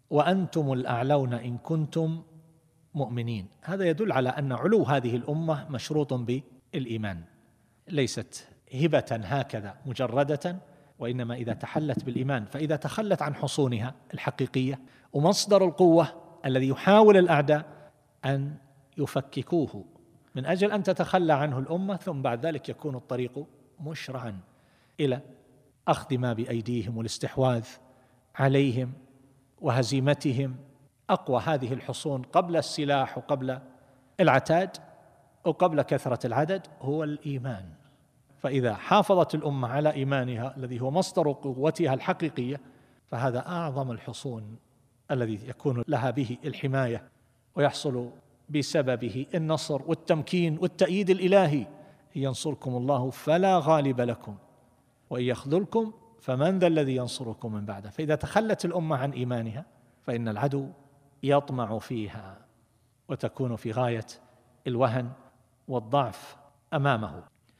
وأنتم الأعلون إن كنتم مؤمنين. هذا يدل على أن علو هذه الأمة مشروط بالإيمان، ليست هبة هكذا مجردة، وإنما إذا تحلت بالإيمان. فإذا تخلت عن حصونها الحقيقية ومصدر القوة الذي يحاول الأعداء أن يفككوه من أجل أن تتخلى عنه الأمة، ثم بعد ذلك يكون الطريق مشرعا إلى أخذ ما بأيديهم والاستحواذ عليهم وهزيمتهم. أقوى هذه الحصون قبل السلاح وقبل العتاد وقبل كثرة العدد هو الإيمان. فإذا حافظت الأمة على إيمانها الذي هو مصدر قوتها الحقيقية، فهذا أعظم الحصون الذي يكون لها به الحماية ويحصل بسببه النصر والتمكين والتأييد الإلهي. إن ينصركم الله فلا غالب لكم وإن يخذلكم فمن ذا الذي ينصركم من بعده. فإذا تخلت الأمة عن إيمانها فإن العدو يطمع فيها وتكون في غاية الوهن والضعف أمامه.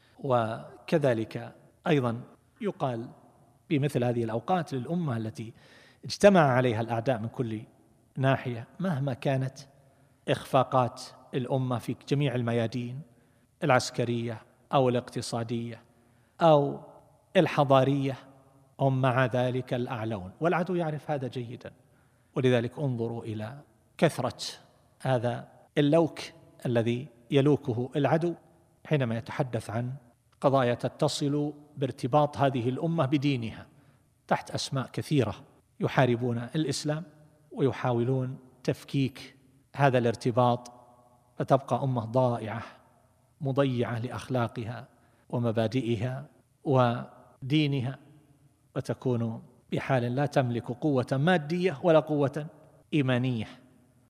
وكذلك أيضا يقال بمثل هذه الأوقات للأمة التي اجتمع عليها الأعداء من كل ناحية، مهما كانت إخفاقات الأمة في جميع الميادين العسكرية أو الاقتصادية أو الحضارية، هم مع ذلك الأعلون، والعدو يعرف هذا جيدا. ولذلك انظروا إلى كثرة هذا اللوك الذي يلوكه العدو حينما يتحدث عن قضايا تتصل بارتباط هذه الأمة بدينها تحت أسماء كثيرة. يحاربون الإسلام ويحاولون تفكيك هذا الارتباط، فتبقى أمة ضائعة مضيعة لأخلاقها ومبادئها ودينها، وتكون بحال لا تملك قوة مادية ولا قوة إيمانية.